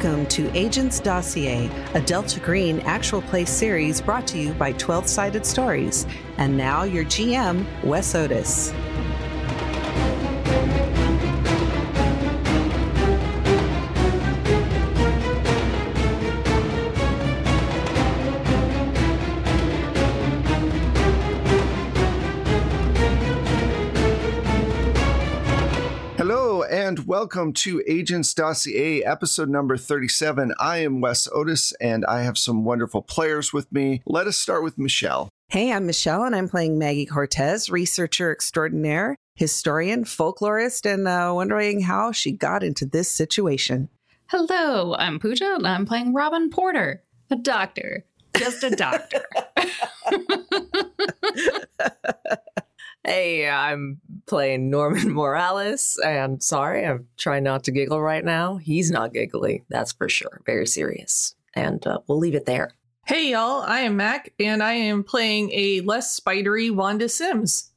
Welcome to Agents Dossier, a Delta Green actual play series brought to you by 12 Sided Stories. And now your GM, Wes Otis. And welcome to Agents Dossier, episode number 37. I am Wes Otis, and I have some wonderful players with me. Let us start with Michelle. Hey, I'm Michelle, and I'm playing Maggie Cortez, researcher extraordinaire, historian, folklorist, and wondering how she got into this situation. Hello, I'm Pooja, and I'm playing Robin Porter, a doctor. Just a doctor. Hey, I'm playing Norman Morales, and sorry, I'm trying not to giggle right now. He's not giggly, that's for sure. Very serious. And we'll leave it there. Hey, y'all, I am Mac, and I am playing a less spidery Wanda Sims.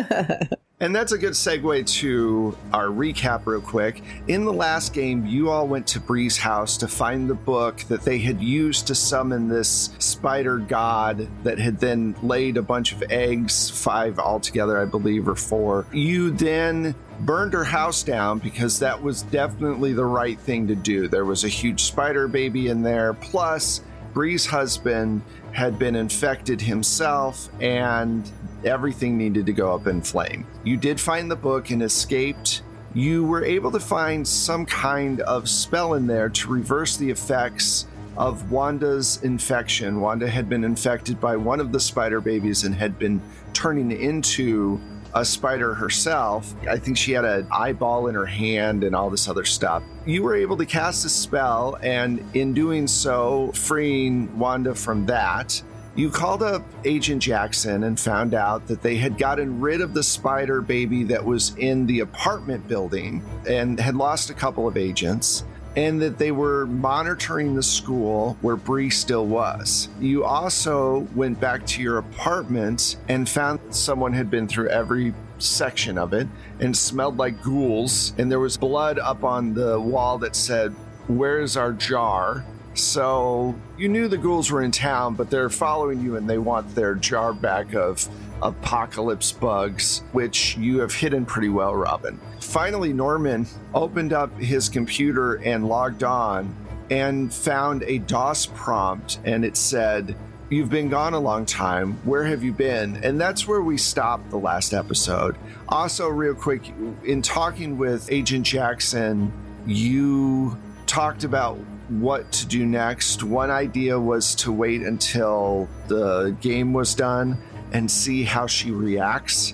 And that's a good segue to our recap real quick. In the last game, you all went to Bree's house to find the book that they had used to summon this spider god that had then laid a bunch of eggs, 5 altogether, I believe, or 4. You then burned her house down because that was definitely the right thing to do. There was a huge spider baby in there, plus Bree's husband had been infected himself, and everything needed to go up in flame. You did find the book and escaped. You were able to find some kind of spell in there to reverse the effects of Wanda's infection. Wanda had been infected by one of the spider babies and had been turning into a spider herself. I think she had an eyeball in her hand and all this other stuff. You were able to cast a spell, and in doing so, freeing Wanda from that, you called up Agent Jackson and found out that they had gotten rid of the spider baby that was in the apartment building and had lost a couple of agents, and that they were monitoring the school where Bree still was. You also went back to your apartment and found that someone had been through every section of it and smelled like ghouls, and there was blood up on the wall that said, "Where's our jar?" So you knew the ghouls were in town, but they're following you and they want their jar back of apocalypse bugs, which you have hidden pretty well, Robin. Finally, Norman opened up his computer and logged on and found a DOS prompt, and it said, "You've been gone a long time. Where have you been?" And that's where we stopped the last episode. Also, real quick, in talking with Agent Jackson, you talked about what to do next. One idea was to wait until the game was done and see how she reacts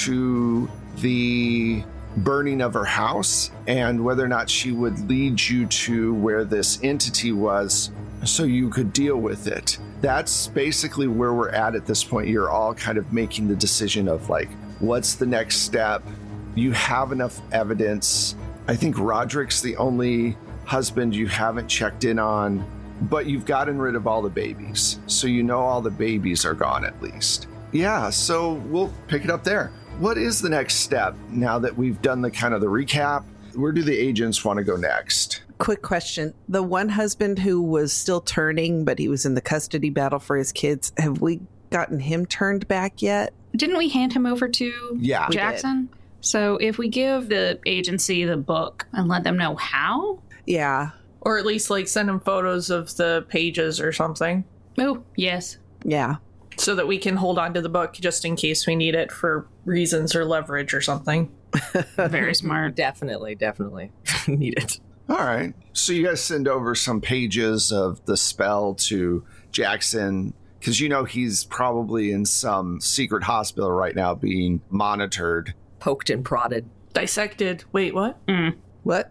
to the burning of her house and whether or not she would lead you to where this entity was so you could deal with it. That's basically where we're at this point. You're all kind of making the decision of like, what's the next step? You have enough evidence. I think Roderick's the only husband you haven't checked in on, but you've gotten rid of all the babies, so you know all the babies are gone at least. Yeah, so we'll pick it up there. What is the next step now that we've done the kind of the recap? Where do the agents want to go next? Quick question. The one husband who was still turning, but he was in the custody battle for his kids, have we gotten him turned back yet? Didn't we hand him over to Jackson? So if we give the agency the book and let them know how? Yeah. Or at least like send them photos of the pages or something. Oh, yes. Yeah. So that we can hold on to the book just in case we need it for reasons or leverage or something. Very smart. Definitely need it. All right. So you guys send over some pages of the spell to Jackson, because you know he's probably in some secret hospital right now being monitored. Poked and prodded. Dissected. Wait, what? What?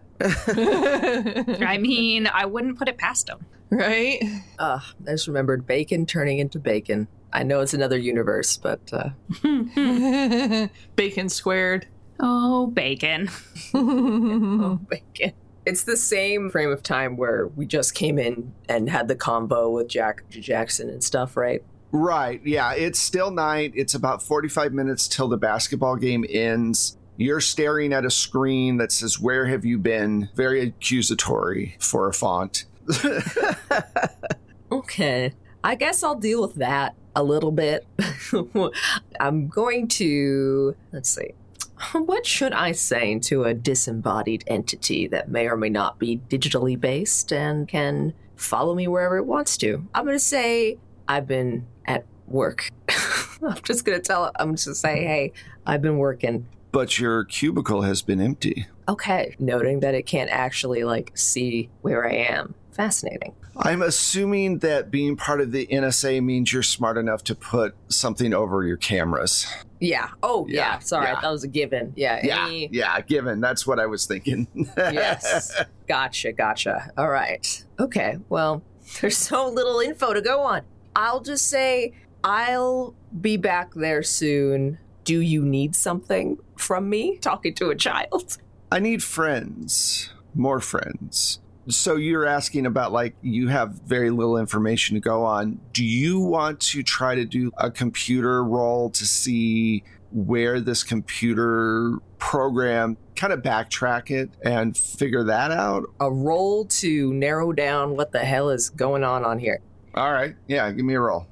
I mean, I wouldn't put it past him. Right? I just remembered bacon turning into bacon. I know it's another universe, but... Bacon squared. Oh, bacon. Oh, bacon. It's the same frame of time where we just came in and had the combo with Jackson and stuff, right? Right. Yeah, it's still night. It's about 45 minutes till the basketball game ends. You're staring at a screen that says, "Where have you been?" Very accusatory for a font. Okay. I guess I'll deal with that a little bit. I'm going to, let's see. What should I say to a disembodied entity that may or may not be digitally based and can follow me wherever it wants to? I'm going to say I've been at work. I'm just going to say, hey, I've been working. But your cubicle has been empty. Okay. Noting that it can't actually, see where I am. Fascinating. I'm assuming that being part of the NSA means you're smart enough to put something over your cameras. Yeah. Oh, yeah. Sorry, that was a given. Yeah. Given. That's what I was thinking. Yes. Gotcha. All right. Okay. Well, there's so little info to go on. I'll just say I'll be back there soon. Do you need something from me? Talking to a child. I need friends. More friends. So you're asking about, you have very little information to go on. Do you want to try to do a computer roll to see where this computer program, kind of backtrack it and figure that out? A roll to narrow down what the hell is going on here. All right. Yeah, give me a roll.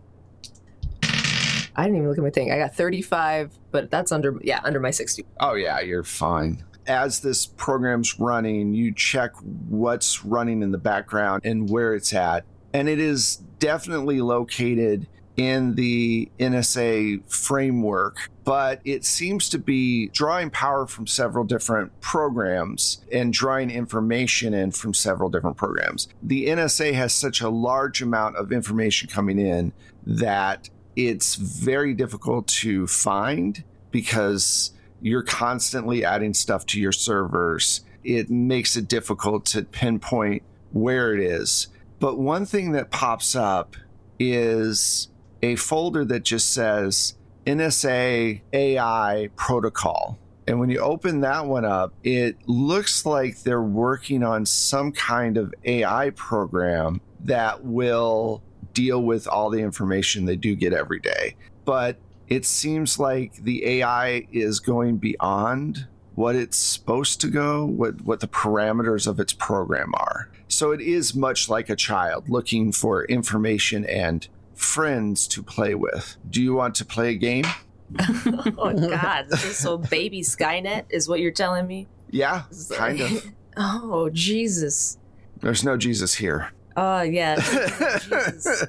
I didn't even look at my thing. I got 35, but that's under my 60. Oh, yeah, you're fine. As this program's running, you check what's running in the background and where it's at. And it is definitely located in the NSA framework, but it seems to be drawing power from several different programs and drawing information in from several different programs. The NSA has such a large amount of information coming in that it's very difficult to find because you're constantly adding stuff to your servers. It makes it difficult to pinpoint where it is. But one thing that pops up is a folder that just says NSA AI protocol. And when you open that one up, it looks like they're working on some kind of AI program that will deal with all the information they do get every day. But it seems like the AI is going beyond what it's supposed to go, what the parameters of its program are. So it is much like a child looking for information and friends to play with. Do you want to play a game? Oh, God. So baby Skynet is what you're telling me? Yeah, kind of. Oh, Jesus. There's no Jesus here. Oh, yeah. Jesus.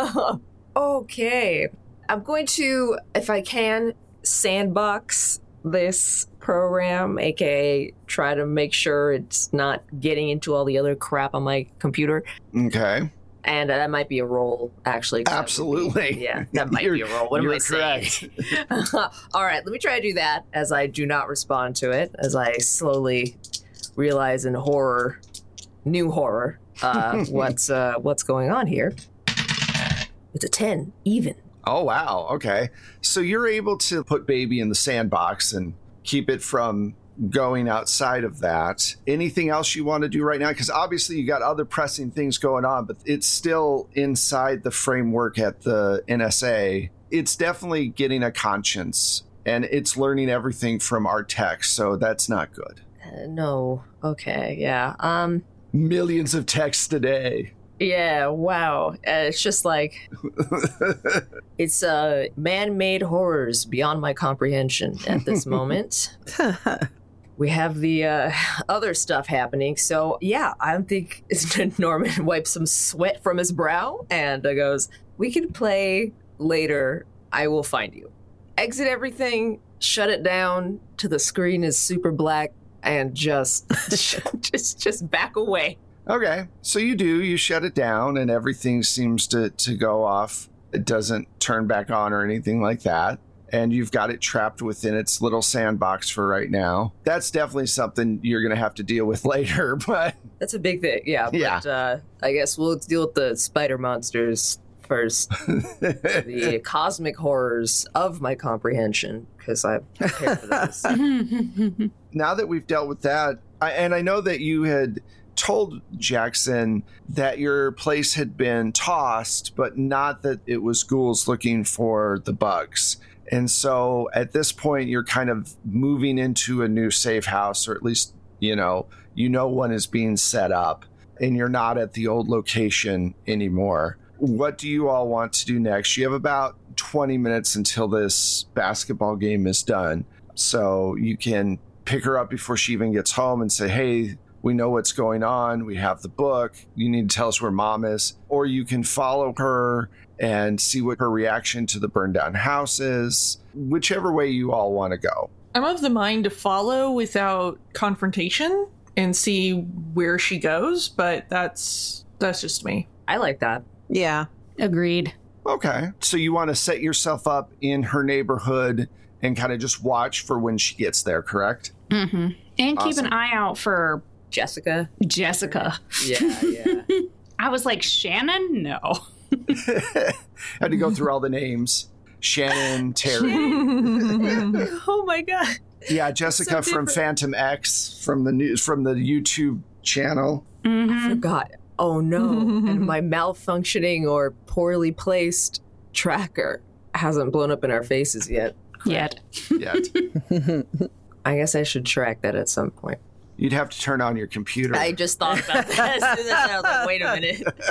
Okay. I'm going to, if I can, sandbox this program, aka try to make sure it's not getting into all the other crap on my computer. Okay. And that might be a roll, actually. Absolutely. That might be a roll. What am I correct. saying? All right, let me try to do that as I do not respond to it, as I slowly realize in new horror, what's going on here. It's a 10, even. Oh, wow. Okay. So you're able to put baby in the sandbox and keep it from going outside of that. Anything else you want to do right now? Because obviously you got other pressing things going on, but it's still inside the framework at the NSA. It's definitely getting a conscience, and it's learning everything from our text, so that's not good. No. Okay. Yeah. Millions of texts a day. Yeah, wow. It's just like, it's man-made horrors beyond my comprehension at this moment. We have the other stuff happening. So, yeah, I think Norman wipes some sweat from his brow and goes, we can play later. I will find you. Exit everything, shut it down till the screen is super black, and just back away. Okay, so you shut it down and everything seems to go off. It doesn't turn back on or anything like that. And you've got it trapped within its little sandbox for right now. That's definitely something you're going to have to deal with later, but... That's a big thing, yeah. But I guess we'll deal with the spider monsters first. The cosmic horrors of my comprehension, because I'm prepared for this. Now that we've dealt with that, and I know that you had told Jackson that your place had been tossed, but not that it was ghouls looking for the bugs. And so at this point, you're kind of moving into a new safe house, or at least, one is being set up, and you're not at the old location anymore. What do you all want to do next? You have about 20 minutes until this basketball game is done. So you can pick her up before she even gets home and say, hey, we know what's going on. We have the book. You need to tell us where Mom is. Or you can follow her and see what her reaction to the burned down house is. Whichever way you all want to go. I'm of the mind to follow without confrontation and see where she goes, but that's just me. I like that. Yeah. Agreed. Okay. So you want to set yourself up in her neighborhood and kind of just watch for when she gets there, correct? Mm-hmm. And keep an eye out for Jessica. Yeah. I was like, Shannon? No. Had to go through all the names. Shannon, Terry. Oh my God. Yeah, Jessica from Phantom X from the YouTube channel. Mm-hmm. I forgot. Oh no. And my malfunctioning or poorly placed tracker hasn't blown up in our faces yet. Yet. I guess I should track that at some point. You'd have to turn on your computer. I just thought about that. As soon as I was like, wait a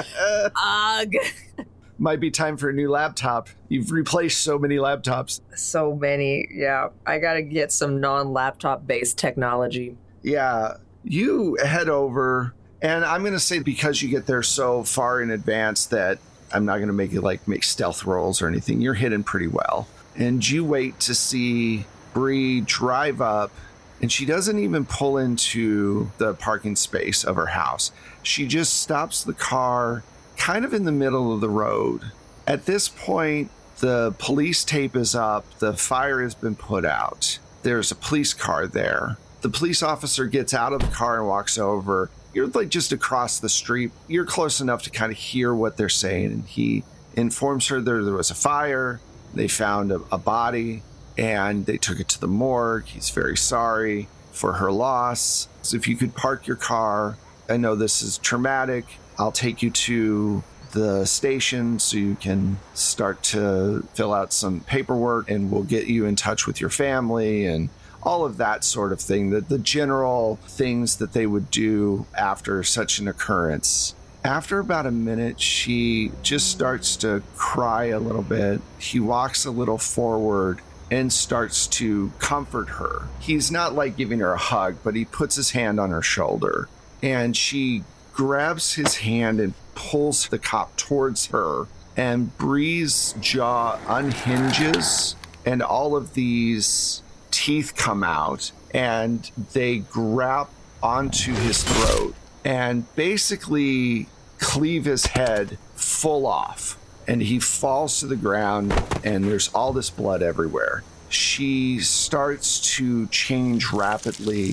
minute. Might be time for a new laptop. You've replaced so many laptops. So many. Yeah. I got to get some non-laptop based technology. Yeah. You head over, and I'm going to say because you get there so far in advance that I'm not going to make you make stealth rolls or anything. You're hidden pretty well. And you wait to see Bree drive up, and she doesn't even pull into the parking space of her house. She just stops the car kind of in the middle of the road. At this point, the police tape is up. The fire has been put out. There's a police car there. The police officer gets out of the car and walks over. You're just across the street. You're close enough to kind of hear what they're saying. And he informs her there was a fire. They found a body, and they took it to the morgue. He's very sorry for her loss. So if you could park your car, I know this is traumatic. I'll take you to the station so you can start to fill out some paperwork, and we'll get you in touch with your family and all of that sort of thing. The general things that they would do after such an occurrence. After about a minute, she just starts to cry a little bit. He walks a little forward and starts to comfort her. He's not giving her a hug, but he puts his hand on her shoulder, and she grabs his hand and pulls the cop towards her, and Bree's jaw unhinges, and all of these teeth come out, and they grab onto his throat and basically cleave his head full off, and he falls to the ground, and there's all this blood everywhere. She starts to change rapidly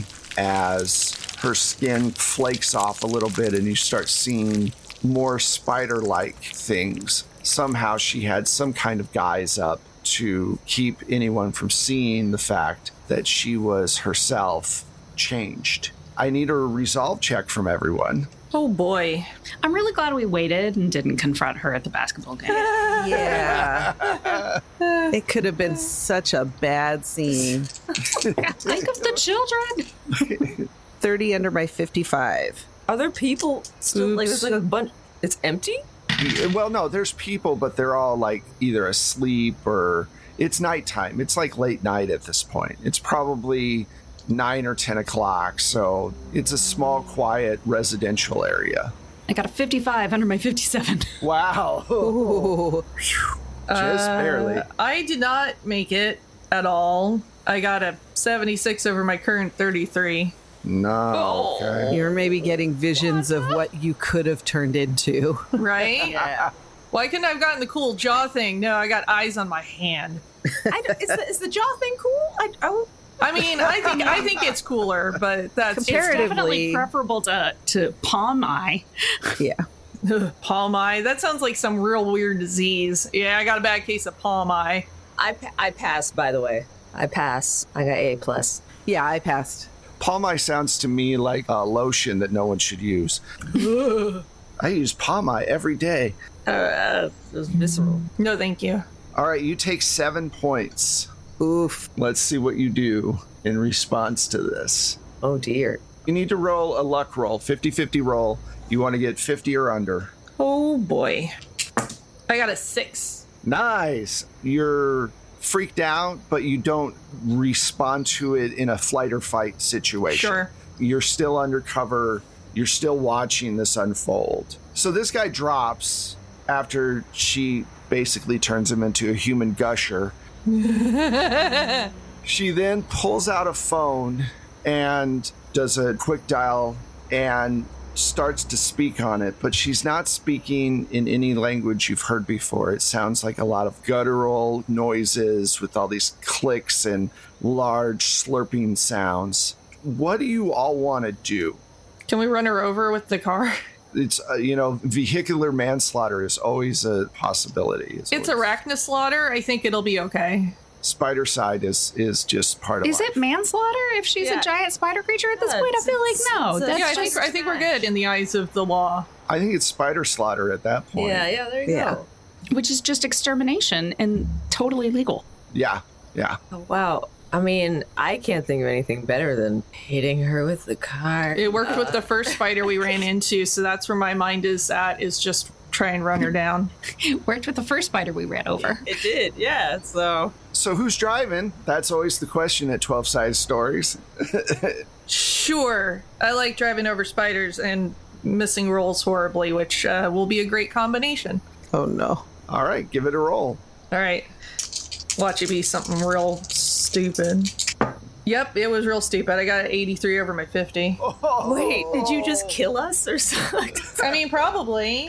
as her skin flakes off a little bit, and you start seeing more spider-like things. Somehow she had some kind of guise up to keep anyone from seeing the fact that she was herself changed. I need a resolve check from everyone. Oh boy. I'm really glad we waited and didn't confront her at the basketball game. Yeah. It could have been such a bad scene. Think of the children. 30 under my 55. Are there people still? There's a bunch. It's empty? Well, no, there's people, but they're all either asleep or it's nighttime. It's late night at this point. It's probably 9 or 10 o'clock, so it's a small, quiet residential area. I got a 55 under my 57. Wow. Just barely. I did not make it at all. I got a 76 over my current 33. No. Okay. You're maybe getting visions of what you could have turned into. Right? Yeah. Why couldn't I have gotten the cool jaw thing? No, I got eyes on my hand. Is the jaw thing cool? I mean, I think it's cooler, but that's It's definitely preferable to palm eye. Yeah. Palm eye? That sounds like some real weird disease. Yeah, I got a bad case of palm eye. I passed, by the way. I pass. I got A+. Yeah, I passed. Palm eye sounds to me like a lotion that no one should use. I use palm eye every day. It was visceral. No, thank you. All right, you take 7 points. Oof. Let's see what you do in response to this. Oh, dear. You need to roll a luck roll, 50-50 roll. You want to get 50 or under. Oh, boy. I got a 6. Nice. You're freaked out, but you don't respond to it in a flight or fight situation. Sure. You're still undercover. You're still watching this unfold. So this guy drops after she basically turns him into a human gusher. She then pulls out a phone and does a quick dial and starts to speak on it, but she's not speaking in any language you've heard before. It sounds like a lot of guttural noises with all these clicks and large slurping sounds. What do you all want to do? Can we run her over with the car? It's, vehicular manslaughter is always a possibility. It's arachnoslaughter. I think it'll be okay. Spider side is just part of Is life. it manslaughter if she's a giant spider creature at this point? I feel like no. I think we're good in the eyes of the law. I think it's spider slaughter at that point. Yeah, there you go. Which is just extermination and totally legal. Yeah. Oh, wow. I mean, I can't think of anything better than hitting her with the car. It worked with the first spider we ran into, so that's where my mind is at, is just try and run her down. It worked with the first spider we ran over. It did, yeah, So who's driving? That's always the question at 12-Sided Stories. Sure. I like driving over spiders and missing rolls horribly, which will be a great combination. Oh, no. All right, give it a roll. All right. Watch it be something real stupid. Yep, it was real stupid. I got an 83 over my 50. Oh. Wait, did you just kill us or something? I mean, probably.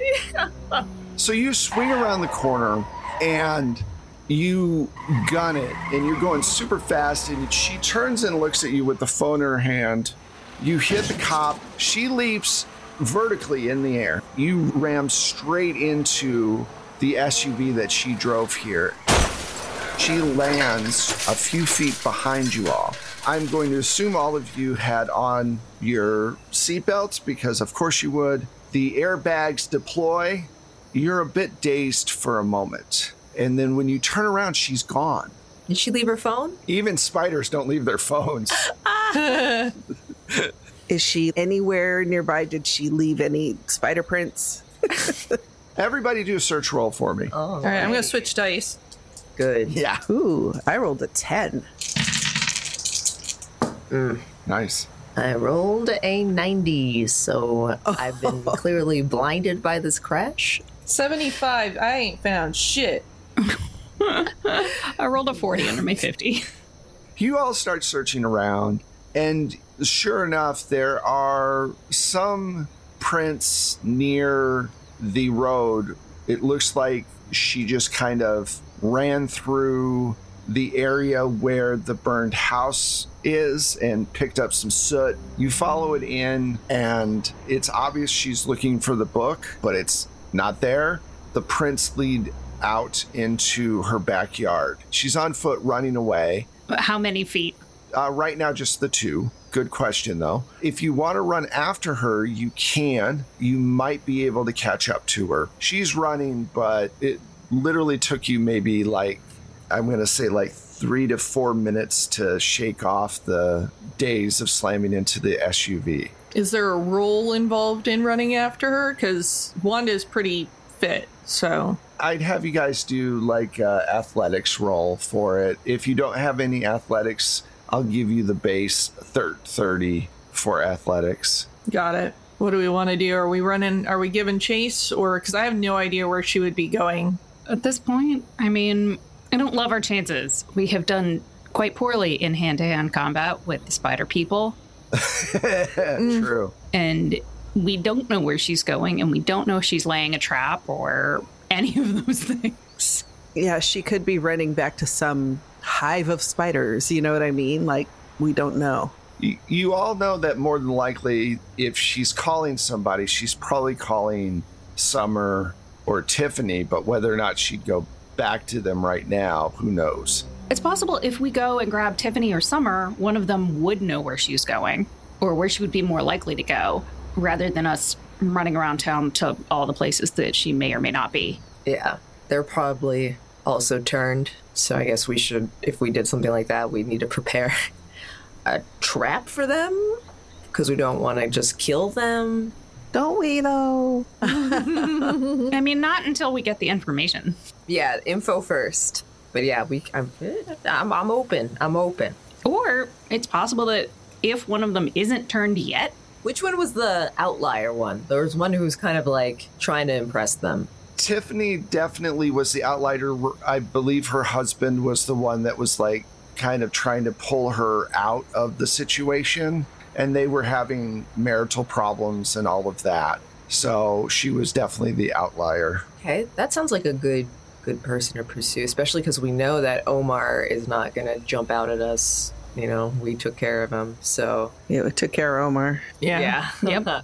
So you swing around the corner and you gun it, and you're going super fast, and she turns and looks at you with the phone in her hand. You hit the cop. She leaps vertically in the air. You ram straight into the SUV that she drove here. She lands a few feet behind you all. I'm going to assume all of you had on your seatbelts because of course you would. The airbags deploy. You're a bit dazed for a moment. And then when you turn around, she's gone. Did she leave her phone? Even spiders don't leave their phones. Is she anywhere nearby? Did she leave any spider prints? Everybody do a search roll for me. All right, I'm going to switch dice. Good. Yeah. Ooh, I rolled a 10. Nice. I rolled a 90, so I've been clearly blinded by this crash. 75. I ain't found shit. I rolled a 40 under my 50. You all start searching around, and sure enough, there are some prints near the road. It looks like she just kind of ran through the area where the burned house is and picked up some soot. You follow it in, and it's obvious she's looking for the book, but it's not there. The prints lead out into her backyard. She's on foot running away. How many feet? Right now, just the 2. Good question, though. If you want to run after her, you can. You might be able to catch up to her. She's running, but it literally took you maybe I'm going to say 3 to 4 minutes to shake off the days of slamming into the SUV. Is there a roll involved in running after her? Because Wanda's pretty fit, so... I'd have you guys do athletics roll for it. If you don't have any athletics, I'll give you the base 30 for athletics. Got it. What do we want to do? Are we giving chase? Or, because I have no idea where she would be going. At this point, I mean, I don't love our chances. We have done quite poorly in hand-to-hand combat with the spider people. True. And we don't know where she's going, and we don't know if she's laying a trap or any of those things. Yeah, she could be running back to some hive of spiders. You know what I mean? We don't know. You all know that more than likely, if she's calling somebody, she's probably calling Summer or Tiffany, but whether or not she'd go back to them right now, who knows? It's possible if we go and grab Tiffany or Summer, one of them would know where she's going or where she would be more likely to go, rather than us running around town to all the places that she may or may not be. Yeah, they're probably also turned. So I guess we should, if we did something like that, we'd need to prepare a trap for them. Because we don't want to just kill them. Don't we, though? I mean, not until we get the information. Yeah, info first. But yeah, I'm open. I'm open. Or it's possible that if one of them isn't turned yet. Which one was the outlier one? There was one who was kind of like trying to impress them. Tiffany definitely was the outlier. I believe her husband was the one that was like kind of trying to pull her out of the situation. And they were having marital problems and all of that. So she was definitely the outlier. Okay, that sounds like a good person to pursue, especially because we know that Omar is not going to jump out at us. You know, we took care of him, so... Yeah, we took care of Omar. Yeah. Yep.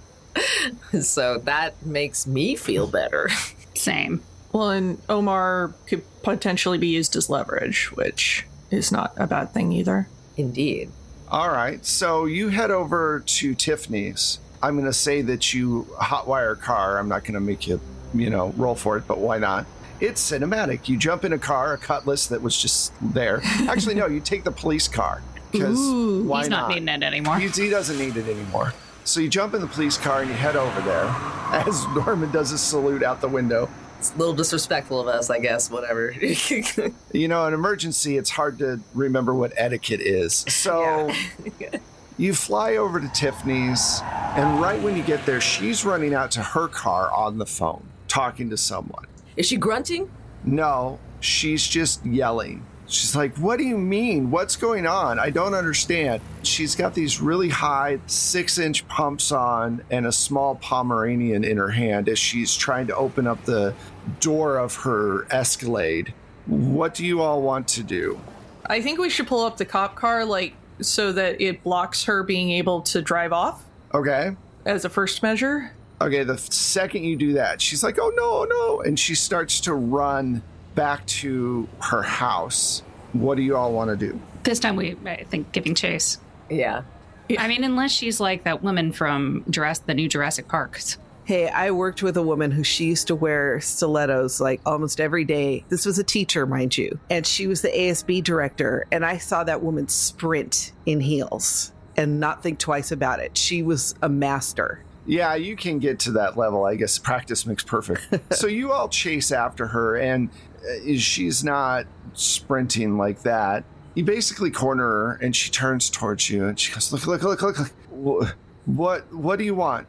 So that makes me feel better. Same. Well, and Omar could potentially be used as leverage, which is not a bad thing either. Indeed. All right, so you head over to Tiffany's. I'm going to say that you hotwire a car. I'm not going to make you, roll for it, but why not? It's cinematic. You jump in a car, a Cutlass that was just there. Actually, no, you take the police car. Because why he's not needing it anymore. He doesn't need it anymore. So you jump in the police car and you head over there as Norman does a salute out the window. It's a little disrespectful of us, I guess, whatever. An emergency, it's hard to remember what etiquette is. So you fly over to Tiffany's, and right when you get there, she's running out to her car on the phone, talking to someone. Is she grunting? No, she's just yelling. She's like, what do you mean? What's going on? I don't understand. She's got these really high 6-inch pumps on and a small Pomeranian in her hand as she's trying to open up the door of her Escalade. What do you all want to do? I think we should pull up the cop car, so that it blocks her being able to drive off. Okay. As a first measure. Okay, the second you do that, she's like, oh, no. And she starts to run back to her house. What do you all want to do? This time I think, giving chase. Yeah. I mean, unless she's like that woman from the new Jurassic Park. Hey, I worked with a woman who she used to wear stilettos like almost every day. This was a teacher, mind you. And she was the ASB director. And I saw that woman sprint in heels and not think twice about it. She was a master. Yeah, you can get to that level. I guess practice makes perfect. So you all chase after her, and she's not sprinting like that. You basically corner her, and she turns towards you, and she goes, look. What do you want?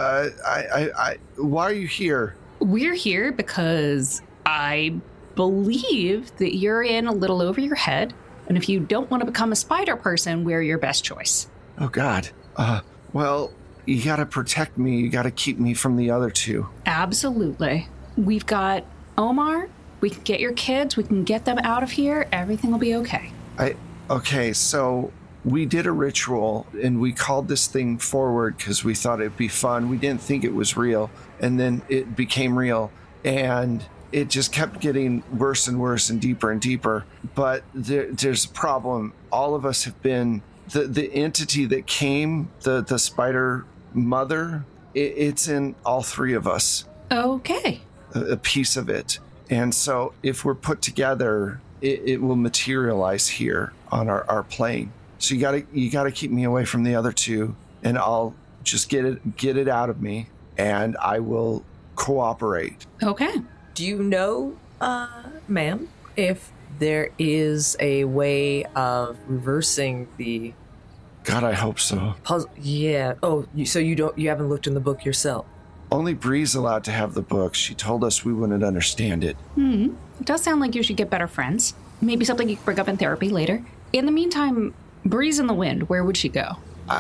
Why are you here? We're here because I believe that you're in a little over your head, and if you don't want to become a spider person, we're your best choice. Oh, God. Well, you got to protect me. You got to keep me from the other two. Absolutely. We've got Omar. We can get your kids. We can get them out of here. Everything will be okay. Okay, so we did a ritual, and we called this thing forward because we thought it'd be fun. We didn't think it was real, and then it became real, and it just kept getting worse and worse and deeper. But there's a problem. All of us have been... The entity that came, the spider mother, it's in all three of us. Okay. A piece of it. And so if we're put together, it will materialize here on our plane. So you gotta keep me away from the other two, and I'll just get it out of me, and I will cooperate. Okay. Do you know, ma'am, if there is a way of reversing the... God, I hope so. Puzzle? Yeah. Oh, so you haven't looked in the book yourself? Only Bree's allowed to have the book. She told us we wouldn't understand it. It does sound like you should get better friends. Maybe something you can bring up in therapy later. In the meantime, Breeze in the Wind, where would she go?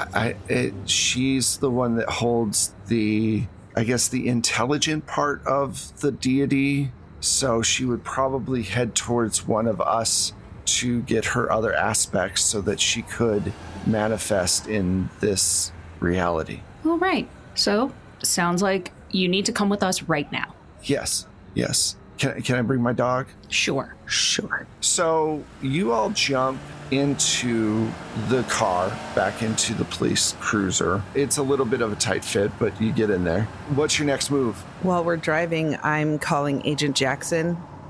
She's the one that holds the intelligent part of the deity. So she would probably head towards one of us to get her other aspects so that she could manifest in this reality. All right. So, sounds like you need to come with us right now. Yes. Can I bring my dog? Sure. So you all jump into the car, back into the police cruiser. It's a little bit of a tight fit, but you get in there. What's your next move? While we're driving, I'm calling Agent Jackson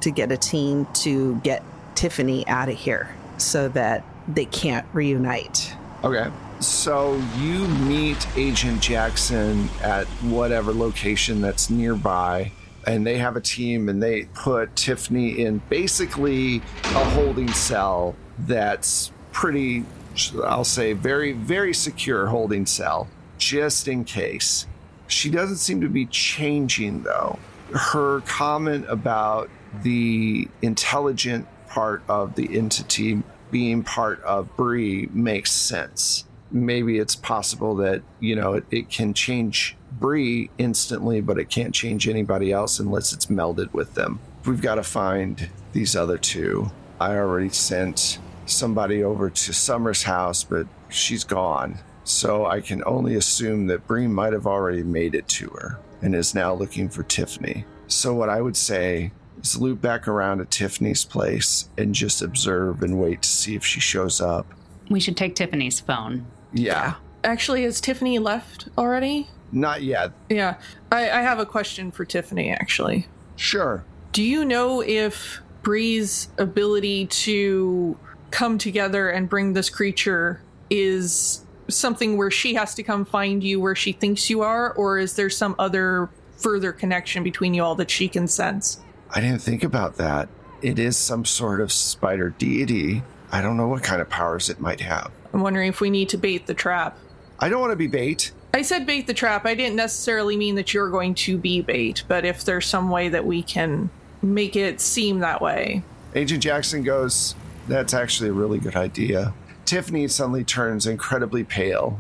to get a team to get Tiffany out of here so that they can't reunite. Okay. So you meet Agent Jackson at whatever location that's nearby, and they have a team, and they put Tiffany in basically a holding cell that's pretty, I'll say, very, very secure holding cell, just in case. She doesn't seem to be changing, though. Her comment about the intelligent part of the entity being part of Bree makes sense. Maybe it's possible that, it can change Bree instantly, but it can't change anybody else unless it's melded with them. We've got to find these other two. I already sent somebody over to Summer's house, but she's gone. So I can only assume that Bree might have already made it to her and is now looking for Tiffany. So what I would say is loop back around to Tiffany's place and just observe and wait to see if she shows up. We should take Tiffany's phone. Yeah. Actually, has Tiffany left already? Not yet. Yeah. I have a question for Tiffany, actually. Sure. Do you know if Bree's ability to come together and bring this creature is something where she has to come find you where she thinks you are, or is there some other further connection between you all that she can sense? I didn't think about that. It is some sort of spider deity. I don't know what kind of powers it might have. I'm wondering if we need to bait the trap. I don't want to be bait. I said bait the trap. I didn't necessarily mean that you're going to be bait, but if there's some way that we can make it seem that way. Agent Jackson goes, that's actually a really good idea. Tiffany suddenly turns incredibly pale.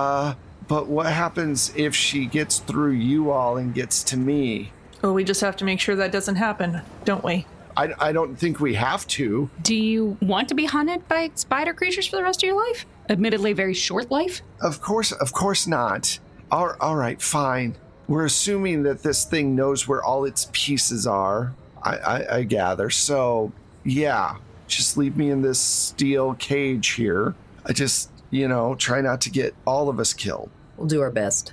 But what happens if she gets through you all and gets to me? Well, we just have to make sure that doesn't happen, don't we? I don't think we have to. Do you want to be hunted by spider creatures for the rest of your life? Admittedly, very short life? Of course not. All right, fine. We're assuming that this thing knows where all its pieces are, I gather. So, yeah, just leave me in this steel cage here. I just, try not to get all of us killed. We'll do our best.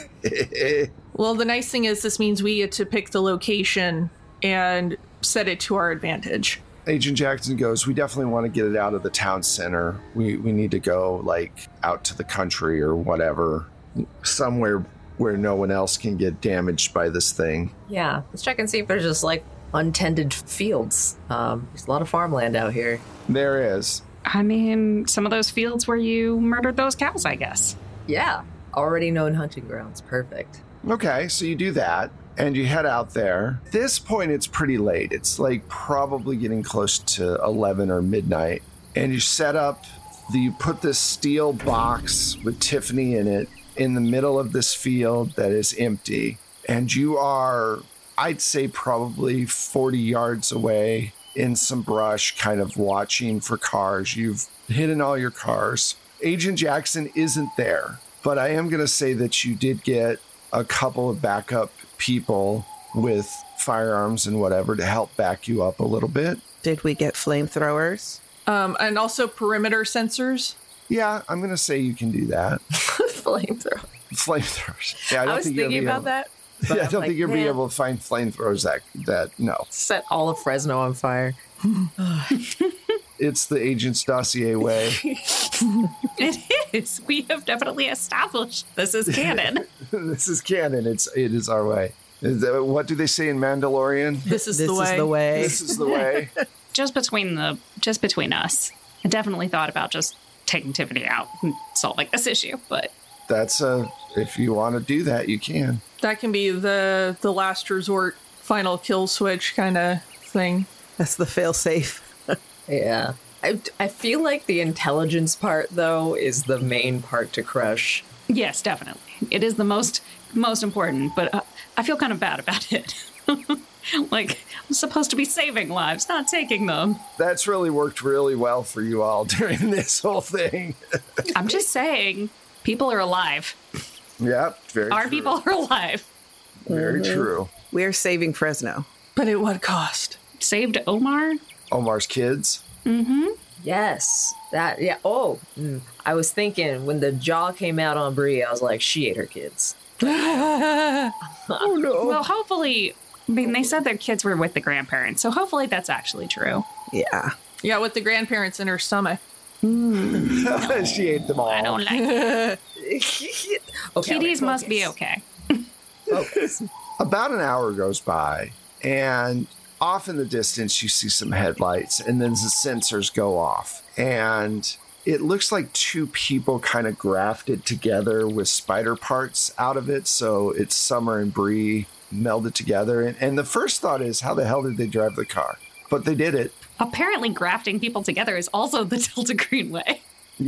Well, the nice thing is this means we get to pick the location and set it to our advantage. Agent Jackson goes, we definitely want to get it out of the town center. We need to go, out to the country or whatever, somewhere where no one else can get damaged by this thing. Yeah, let's check and see if there's just, untended fields. There's a lot of farmland out here. There is. I mean, some of those fields where you murdered those cows, I guess. Yeah, already known hunting grounds. Perfect. Okay, so you do that. And you head out there. At this point, it's pretty late. It's probably getting close to 11 or midnight. And you set up, you put this steel box with Tiffany in it in the middle of this field that is empty. And you are, I'd say, probably 40 yards away in some brush, kind of watching for cars. You've hidden all your cars. Agent Jackson isn't there, but I am going to say that you did get a couple of backup people with firearms and whatever to help back you up a little bit. Did we get flamethrowers? And also perimeter sensors? Yeah, I'm going to say you can do that. Flamethrower. Flamethrowers. Yeah, I was thinking about that. Yeah, I don't think you'll be able to find flamethrowers that no. Set all of Fresno on fire. It's the Agent's Dossier way. It is. We have definitely established this is canon. This is canon. It is our way. What do they say in Mandalorian? This is the way. This is the way. Just between us. I definitely thought about just taking Tiffany out and solving this issue, but That's if you want to do that, you can. That can be the last resort, final kill switch kind of thing. That's the fail-safe. Yeah. I feel like the intelligence part, though, is the main part to crush. yes, definitely. It is the most important, but I feel kind of bad about it. I'm supposed to be saving lives, not taking them. That's really worked really well for you all during this whole thing. I'm just saying, people are alive. Yep, very Our true. people are alive. Very true. We're saving Fresno. But at what cost? Saved Omar? Omar's kids. Yes. That, yeah. Oh, I was thinking when the jaw came out on Bree, I was like, she ate her kids. Oh no. Well, hopefully I mean, they said their kids were with the grandparents, so hopefully that's actually true. Yeah. Yeah, with the grandparents in her stomach. She ate them all. I don't like Okay, kitties wait, must be focus. okay. Focus. About an hour goes by, and off in the distance, you see some headlights, and then the sensors go off. And it looks like two people kind of grafted together with spider parts out of it. So it's Summer and Bree melded together. And the first thought is, how the hell did they drive the car? But they did it. Apparently, grafting people together is also the Delta Green way.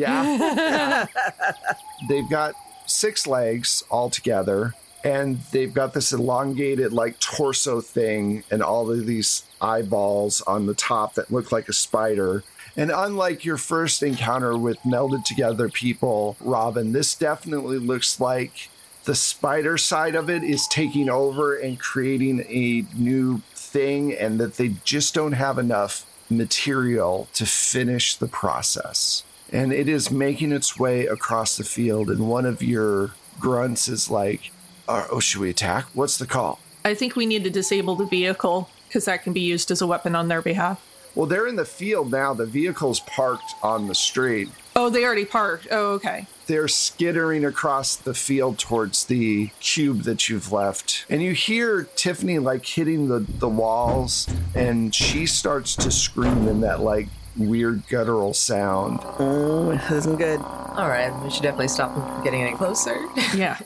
Yeah. They've got 6 legs all together, and they've got this elongated like torso thing and all of these eyeballs on the top that look like a spider. And unlike your first encounter with melded together people, Robin, this definitely looks like the spider side of it is taking over and creating a new thing, and that they just don't have enough material to finish the process. And it is making its way across the field, and one of your grunts is like, oh, should we attack? What's the call? I think we need to disable the vehicle because that can be used as a weapon on their behalf. Well, they're in the field now. The vehicle's parked on the street. Oh, they already parked. Oh, okay. They're skittering across the field towards the cube that you've left. And you hear Tiffany like hitting the walls, and she starts to scream in that like weird guttural sound. Oh, it isn't good. All right, we should definitely stop them from getting any closer. Yeah.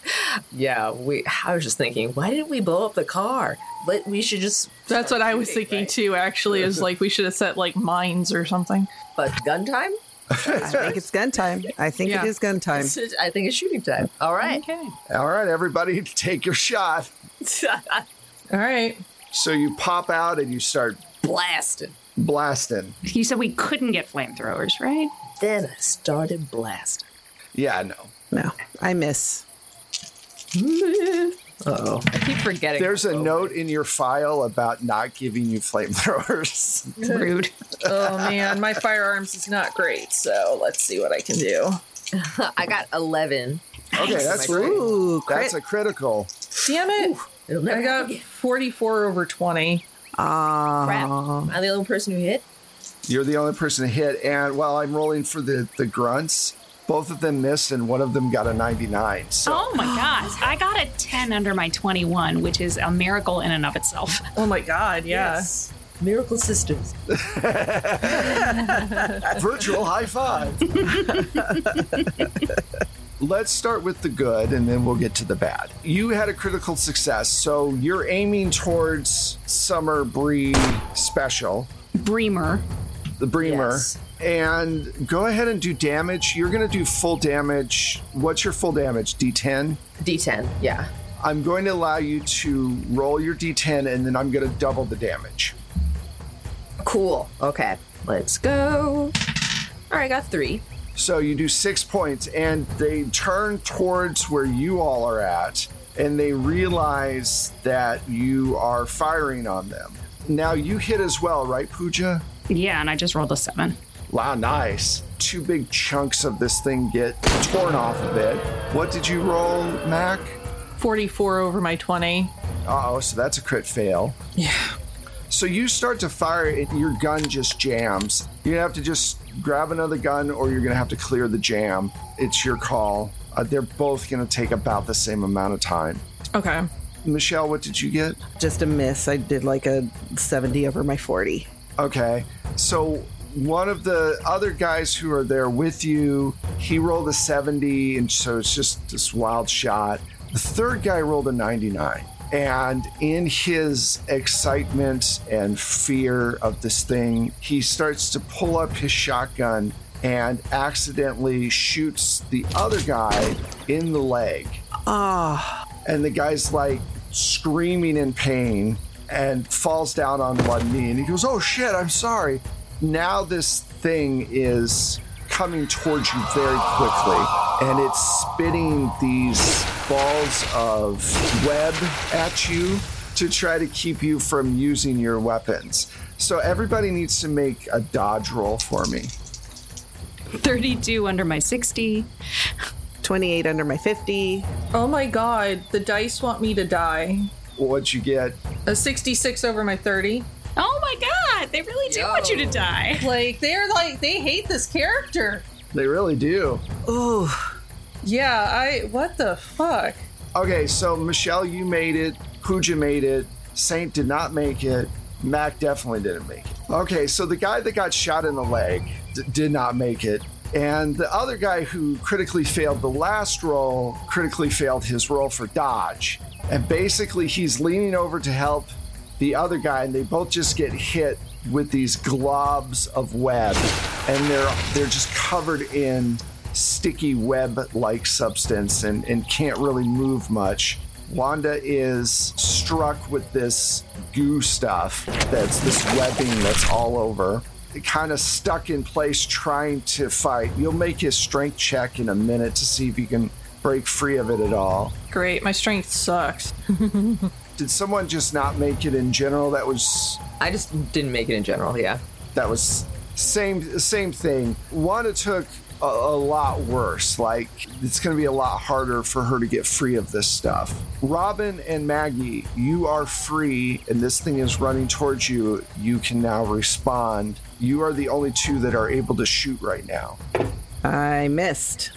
Yeah, I was just thinking, why didn't we blow up the car? But we should just. That's what I was thinking right? too, actually, is like we should have set like mines or something. But gun time? I think it's gun time. I think Yeah. it is gun time. I think it's shooting time. All right. Okay. All right, everybody, take your shot. All right. So you pop out and you start Blasting. blasting. You said we couldn't get flamethrowers, right? Then I started blasting. Yeah, no. No, I miss. Uh-oh. I keep forgetting. There's a note in your file about not giving you flamethrowers. Rude. Oh man, my firearms is not great, so let's see what I can do. I got 11. Okay, that's Ooh, crit. That's a critical. Damn it! It'll never I got happen again. 44 over 20. Crap. Am I the only person who hit? You're the only person to hit, and while I'm rolling for the grunts, both of them missed, and one of them got a 99. So Oh my gosh. I got a 10 under my 21, which is a miracle in and of itself. Oh my god, yeah. Yes. Miracle Sisters. virtual high five. Let's start with the good, and then we'll get to the bad. You had a critical success, so you're aiming towards Summer Bree Special, Bremer. the Bremer. Yes. And go ahead and do damage. You're going to do full damage. What's your full damage? D10? D10, yeah. I'm going to allow you to roll your D10, and then I'm going to double the damage. Cool. Okay. Let's go. All right, I got 3. So you do 6 points, and they turn towards where you all are at, and they realize that you are firing on them. Now you hit as well, right, Pooja? Yeah, and I just rolled a 7. Wow, nice. 2 big chunks of this thing get torn off of it. What did you roll, Mac? 44 over my 20. Uh-oh, so that's a crit fail. Yeah. So you start to fire, and your gun just jams. You're going to have to just grab another gun, or you're going to have to clear the jam. It's your call. They're both going to take about the same amount of time. Okay. Michelle, what did you get? Just a miss. I did like a 70 over my 40. Okay. So one of the other guys who are there with you, he rolled a 70, and so it's just this wild shot. The third guy rolled a 99. And in his excitement and fear of this thing, he starts to pull up his shotgun and accidentally shoots the other guy in the leg. And the guy's like screaming in pain and falls down on one knee. And he goes, "Oh shit, I'm sorry." Now this thing is coming towards you very quickly, and it's spitting these balls of web at you to try to keep you from using your weapons. So everybody needs to make a dodge roll for me. 32 under my 60. 28 under my 50. Oh my god, the dice want me to die. What'd you get? A 66 over my 30. Oh my god, they really do want you to die. Like, they hate this character. They really do. Ooh. Yeah, what the fuck? Okay, so Michelle, you made it. Pooja made it. Saint did not make it. Mac definitely didn't make it. Okay, so the guy that got shot in the leg did not make it. And the other guy who critically failed the last roll critically failed his roll for dodge. And basically, he's leaning over to help the other guy, and they both just get hit with these globs of web. And they're just covered in sticky web-like substance and can't really move much. Wanda is struck with this goo stuff, that's this webbing that's all over. Kind of stuck in place trying to fight. You'll make his strength check in a minute to see if you can break free of it at all. Great, my strength sucks. Did someone just not make it in general? I just didn't make it in general, yeah. That was same thing. Wanda took a lot worse. Like, it's going to be a lot harder for her to get free of this stuff. Robin and Maggie, you are free, and this thing is running towards you. You can now respond. You are the only two that are able to shoot right now. I missed.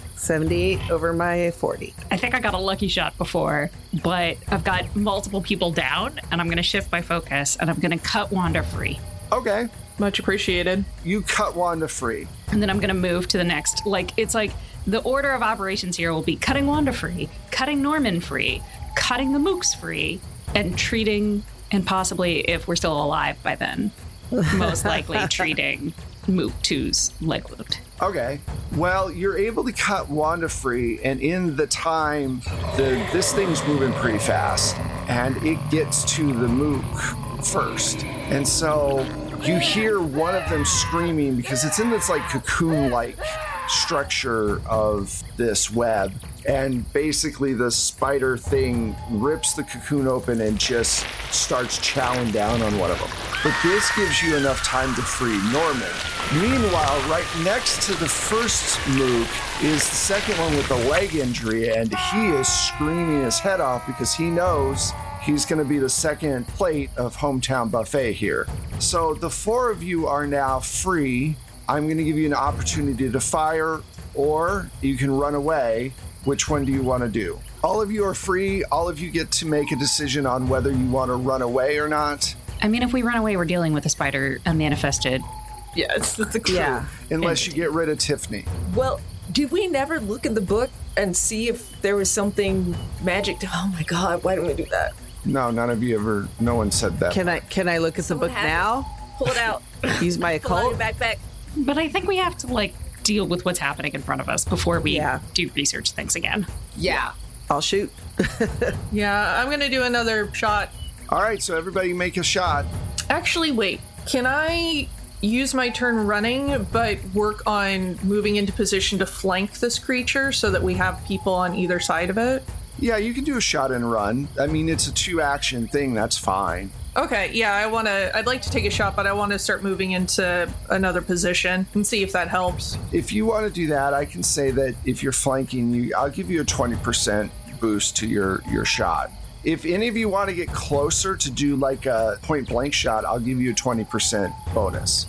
78 over my 40. I think I got a lucky shot before, but I've got multiple people down, and I'm going to shift my focus, and I'm going to cut Wanda free. Okay. Much appreciated. You cut Wanda free. And then I'm going to move to the next. Like, it's like the order of operations here will be cutting Wanda free, cutting Norman free, cutting the mooks free, and treating, and possibly, if we're still alive by then, most likely treating Mook 2's leg wound. Okay. Well, you're able to cut Wanda free, and in the time, this thing's moving pretty fast, and it gets to the Mook first. And so you hear one of them screaming because it's in this like cocoon-like structure of this web, and basically the spider thing rips the cocoon open and just starts chowing down on one of them. But this gives you enough time to free Norman. Meanwhile, right next to the first Mook is the second one with the leg injury, and he is screaming his head off because he knows he's going to be the second plate of Hometown Buffet here. So the four of you are now free. I'm going to give you an opportunity to fire, or you can run away. Which one do you want to do? All of you are free. All of you get to make a decision on whether you want to run away or not. I mean, if we run away, we're dealing with a spider manifested. Yeah, it's a clue. Yeah. Unless you get rid of Tiffany. Well, did we never look in the book and see if there was something magic to... Oh my god, why didn't we do that? No, none of you ever... No one said that. Can I look at the book have it. now? Pull it out. Use my Pull out occult? your backpack. But I think we have to, like, deal with what's happening in front of us before we Yeah. do research things again. Yeah. I'll shoot. Yeah, I'm gonna do another shot. All right, so everybody make a shot. Actually, wait. Can I use my turn running, but work on moving into position to flank this creature so that we have people on either side of it? Yeah, you can do a shot and run. I mean, it's a 2-action thing. That's fine. Okay, yeah, I'd like to take a shot, but I want to start moving into another position and see if that helps. If you want to do that, I can say that if you're flanking, I'll give you a 20% boost to your shot. If any of you want to get closer to do like a point blank shot, I'll give you a 20% bonus.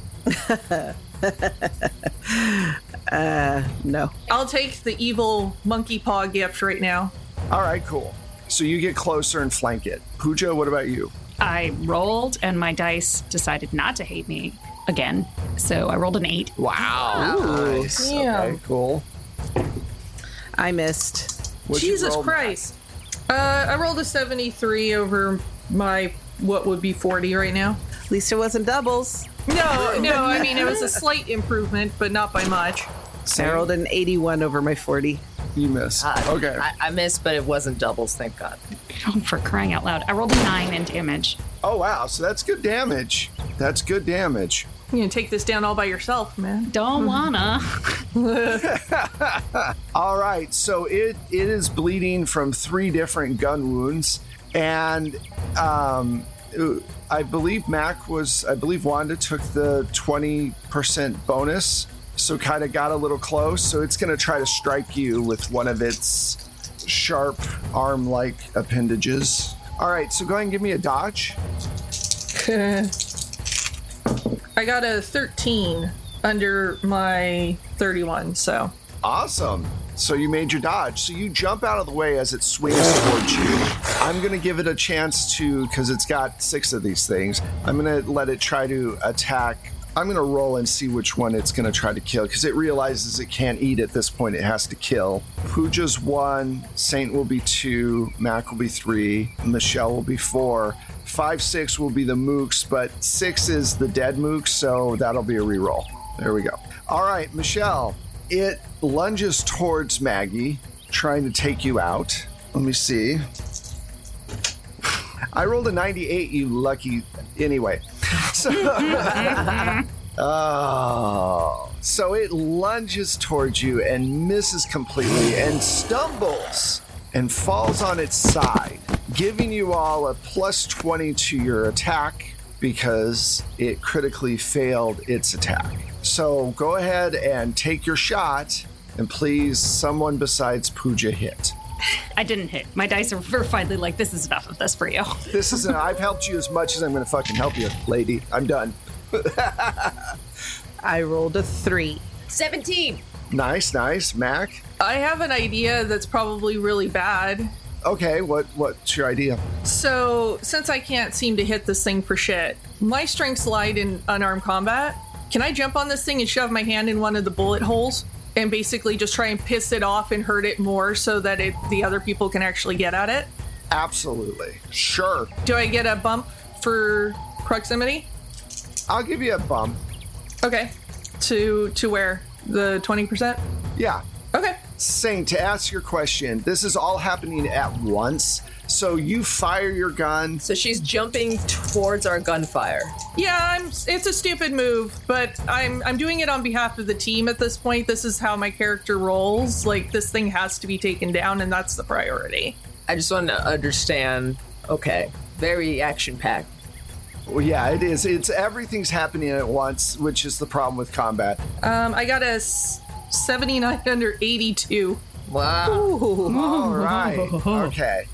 No. I'll take the evil monkey paw gift right now. All right, cool. So you get closer and flank it. Pooja, what about you? I rolled, and my dice decided not to hate me again. So I rolled an 8. Wow. Nice. Yeah. Okay, cool. I missed. What'd you Jesus roll, Matt? Christ. I rolled a 73 over my, what would be 40 right now. At least it wasn't doubles. No, I mean, it was a slight improvement, but not by much. I rolled an 81 over my 40. You missed. Okay. I missed, but it wasn't doubles, thank God. Oh, for crying out loud. I rolled a 9 in damage. Oh, wow. So that's good damage. That's good damage. You can take this down all by yourself, man. Don't wanna. All right. So it is bleeding from 3 different gun wounds. And I believe Wanda took the 20% bonus. So kind of got a little close. So it's going to try to strike you with one of its sharp arm-like appendages. All right, so go ahead and give me a dodge. I got a 13 under my 31, so. Awesome. So you made your dodge. So you jump out of the way as it swings towards you. I'm going to give it a chance to, because it's got 6 of these things, I'm going to let it try to attack. I'm going to roll and see which one it's going to try to kill, because it realizes it can't eat at this point. It has to kill. Pooja's 1, Saint will be 2, Mac will be 3, Michelle will be 4. 5, 6 will be the mooks, but 6 is the dead mook, so that'll be a reroll. There we go. All right, Michelle. It lunges towards Maggie, trying to take you out. Let me see. I rolled a 98, you lucky. Anyway. So, so it lunges towards you and misses completely and stumbles and falls on its side, giving you all a plus 20 to your attack because it critically failed its attack. So go ahead and take your shot, and please, someone besides Pooja hit. I didn't hit. My dice are finally like, this is enough of this for you. This isn't, I've helped you as much as I'm going to fucking help you, lady. I'm done. I rolled a 3. 17. Nice. Mac? I have an idea that's probably really bad. Okay, what's your idea? So, since I can't seem to hit this thing for shit, my strengths lied in unarmed combat. Can I jump on this thing and shove my hand in one of the bullet holes and basically just try and piss it off and hurt it more so that the other people can actually get at it? Absolutely. Sure. Do I get a bump for proximity? I'll give you a bump. Okay. To where? The 20%? Yeah. Okay. Saint, to ask your question, this is all happening at once. So you fire your gun. So she's jumping towards our gunfire. Yeah, it's a stupid move, but I'm doing it on behalf of the team at this point. This is how my character rolls. Like, this thing has to be taken down, and that's the priority. I just want to understand. Okay. Very action-packed. Well, yeah, it is. It's everything's happening at once, which is the problem with combat. I got a 79 under 82. Wow. Ooh. All right. Okay.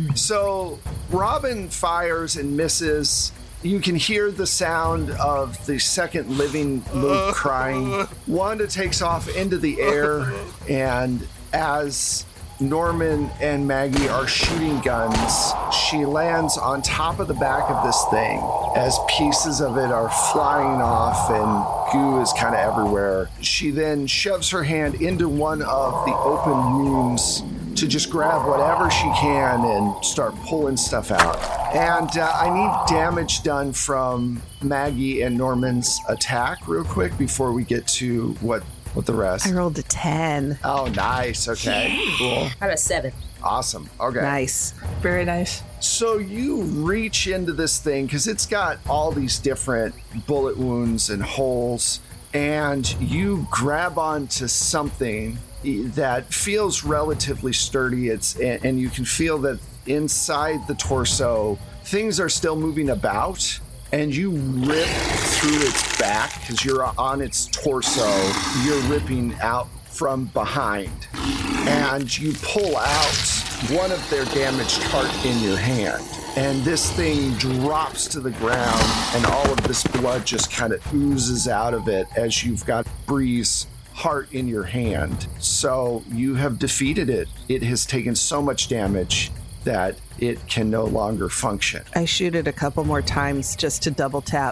So Robin fires and misses. You can hear the sound of the second living Luke crying. Wanda takes off into the air, and as Norman and Maggie are shooting guns, she lands on top of the back of this thing as pieces of it are flying off and goo is kind of everywhere. She then shoves her hand into one of the open wounds to just grab whatever she can and start pulling stuff out. And I need damage done from Maggie and Norman's attack real quick before we get to what the rest. I rolled a 10. Oh, nice. Okay, cool. I got a 7. Awesome. Okay. Nice. Very nice. So you reach into this thing because it's got all these different bullet wounds and holes, and you grab onto something that feels relatively sturdy. And you can feel that inside the torso, things are still moving about. And you rip through its back because you're on its torso. You're ripping out from behind. And you pull out one of their damaged heart in your hand. And this thing drops to the ground, and all of this blood just kind of oozes out of it as you've got Bree's heart in your hand. So you have defeated it. It has taken so much damage that it can no longer function. I shoot it a couple more times just to double tap.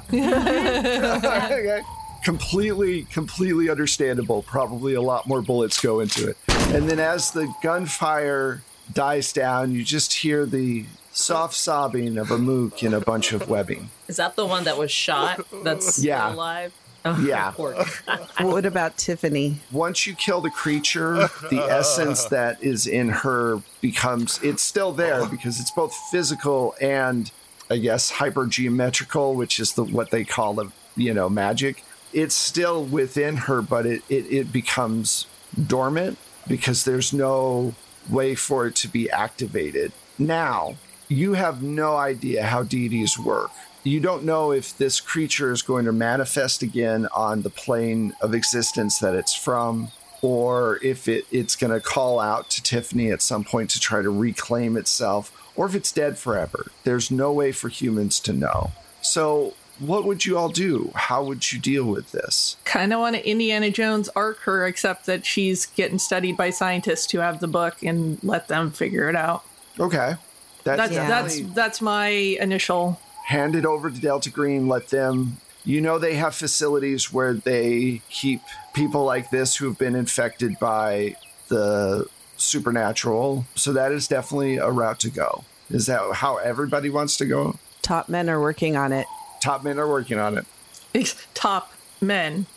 Okay. Completely understandable. Probably a lot more bullets go into it. And then as the gunfire dies down, you just hear the soft sobbing of a mook in a bunch of webbing. Is that the one that was shot that's still alive? Oh, Yeah. What about Tiffany? Once you kill the creature, the essence that is in her becomes, it's still there because it's both physical and, I guess, hypergeometrical, which is what they call the, magic. It's still within her, but it becomes dormant because there's no way for it to be activated. Now, you have no idea how deities work. You don't know if this creature is going to manifest again on the plane of existence that it's from, or if it's going to call out to Tiffany at some point to try to reclaim itself, or if it's dead forever. There's no way for humans to know. So what would you all do? How would you deal with this? Kind of want to Indiana Jones arc her, except that she's getting studied by scientists who have the book and let them figure it out. Okay. That's my initial. Hand it over to Delta Green, let them, they have facilities where they keep people like this who've been infected by the supernatural. So that is definitely a route to go. Is that how everybody wants to go? Top men are working on it. Top men are working on it. Top men.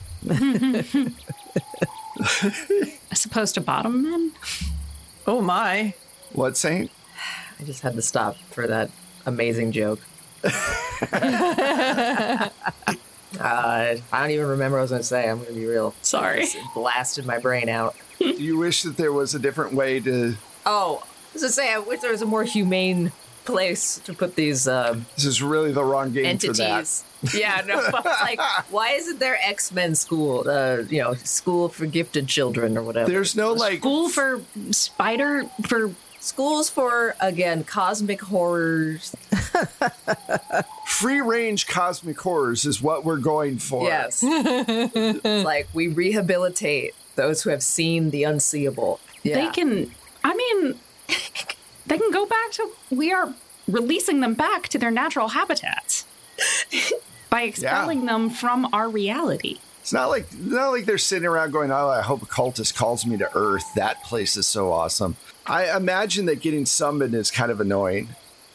As opposed to bottom men? Oh my. What, Saint? I just had to stop for that amazing joke. I don't even remember what I was going to say. I'm going to be real. Sorry. It blasted my brain out. Do you wish that there was a different way to... Oh, I was going to say, I wish there was a more humane place to put these This is really the wrong game entities. for that. Yeah, no. Like, why isn't there X-Men school? School for gifted children or whatever. There's no School for schools for, again, cosmic horrors. Free range cosmic horrors is what we're going for. Yes. Like, we rehabilitate those who have seen the unseeable. Yeah. They can go back to, we are releasing them back to their natural habitats by expelling them from our reality. It's not like they're sitting around going, oh, I hope a cultist calls me to Earth. That place is so awesome. I imagine that getting summoned is kind of annoying.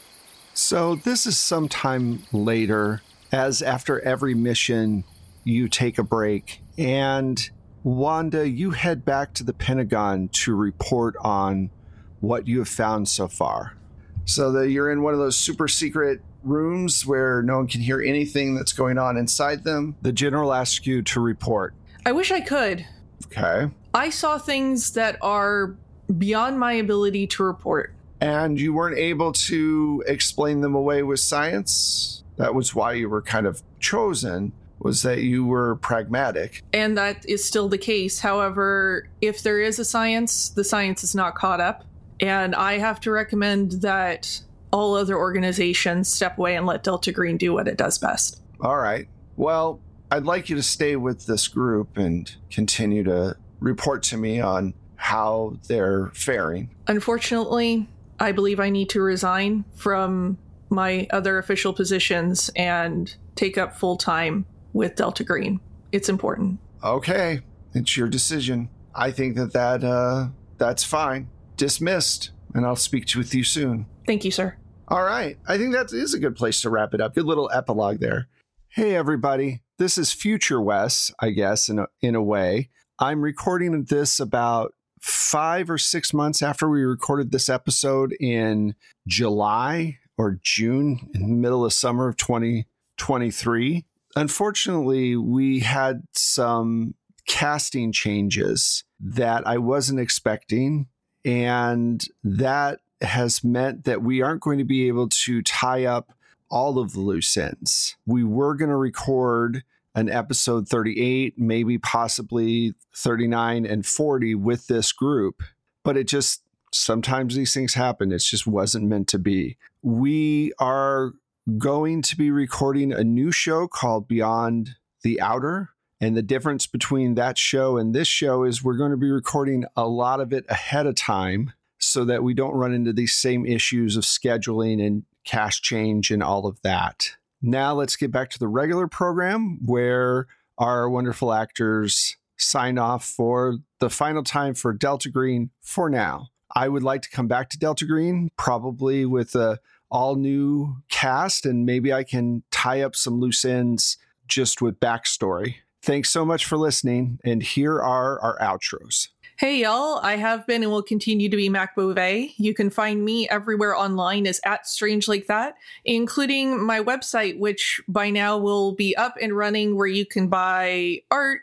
So this is sometime later, as after every mission, you take a break. And Wanda, you head back to the Pentagon to report on what you have found so far. So that you're in one of those super secret rooms where no one can hear anything that's going on inside them. The general asks you to report. I wish I could. Okay. I saw things that are beyond my ability to report. And you weren't able to explain them away with science? That was why you were kind of chosen, was that you were pragmatic. And that is still the case. However, if there is a science, the science is not caught up. And I have to recommend that all other organizations step away and let Delta Green do what it does best. All right. Well, I'd like you to stay with this group and continue to report to me on how they're faring. Unfortunately, I believe I need to resign from my other official positions and take up full time with Delta Green. It's important. Okay. It's your decision. I think that's fine. Dismissed. And I'll speak with you soon. Thank you, sir. All right. I think that is a good place to wrap it up. Good little epilogue there. Hey, everybody. This is Future Wes, I guess, in a way. I'm recording this about 5 or 6 months after we recorded this episode in July or June, in the middle of summer of 2023. Unfortunately, we had some casting changes that I wasn't expecting, and that has meant that we aren't going to be able to tie up all of the loose ends. We were going to record an episode 38, maybe possibly 39 and 40 with this group, but it just, sometimes these things happen. It just wasn't meant to be. We are going to be recording a new show called Beyond the Outer. And the difference between that show and this show is we're going to be recording a lot of it ahead of time so that we don't run into these same issues of scheduling and cast change and all of that. Now let's get back to the regular program where our wonderful actors sign off for the final time for Delta Green for now. I would like to come back to Delta Green, probably with a all new cast, and maybe I can tie up some loose ends just with backstory. Thanks so much for listening, and here are our outros. Hey, y'all. I have been and will continue to be Mac Beauvais. You can find me everywhere online as @StrangeLikeThat, including my website, which by now will be up and running, where you can buy art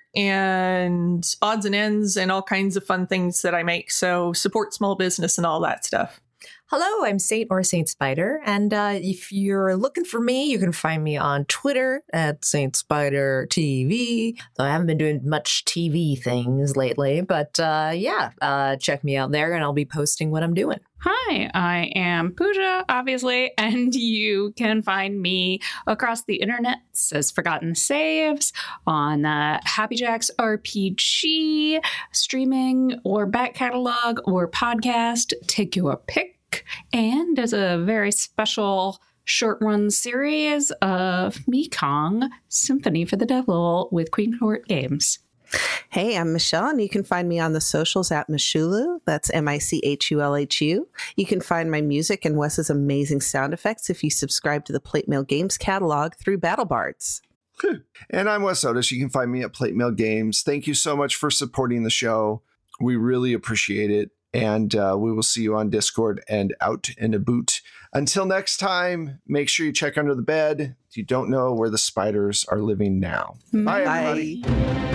and odds and ends and all kinds of fun things that I make. So support small business and all that stuff. Hello, I'm Saint or Saint Spider, and if you're looking for me, you can find me on Twitter at Saint Spider TV. Though I haven't been doing much TV things lately, but check me out there, and I'll be posting what I'm doing. Hi, I am Pooja, obviously, and you can find me across the internet as Forgotten Saves on Happy Jacks RPG, streaming or back catalog or podcast. Take your pick. And as a very special short-run series of Mekong Symphony for the Devil with Queen Court Games. Hey, I'm Michelle, and you can find me on the socials at Michulu. That's Michulhu. You can find my music and Wes's amazing sound effects if you subscribe to the Plate Mail Games catalog through BattleBards. And I'm Wes Otis. You can find me at Plate Mail Games. Thank you so much for supporting the show. We really appreciate it. And we will see you on Discord and out and about. Until next time, make sure you check under the bed. You don't know where the spiders are living now. Bye, everybody. Bye.